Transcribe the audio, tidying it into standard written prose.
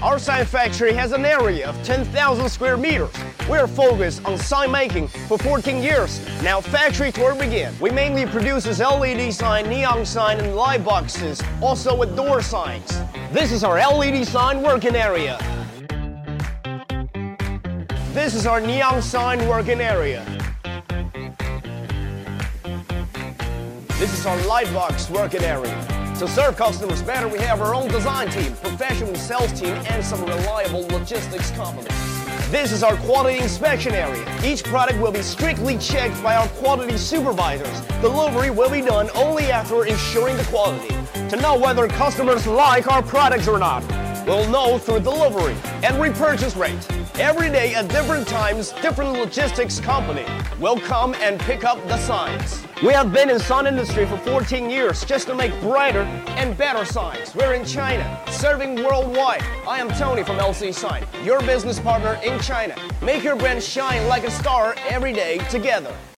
Our sign factory has an area of 10,000 square meters. We are focused on sign making for 14 years. Now factory tour begin. We mainly produce LED sign, neon sign, and light boxes, also with door signs. This is our LED sign working area. This is our neon sign working area. This is our light box working area. To serve customers better, we have our own design team, professional sales team, and some reliable logistics company. This is our quality inspection area. Each product will be strictly checked by our quality supervisors. Delivery will be done only after ensuring the quality. To know whether customers like our products or not, we'll know through delivery and repurchase rate. Every day at different times, different logistics company will come and pick up the signs. We have been in sign industry for 14 years just to make brighter and better signs. We're in China, serving worldwide. I am Tony from LC Sign, your business partner in China. Make your brand shine like a star every day together.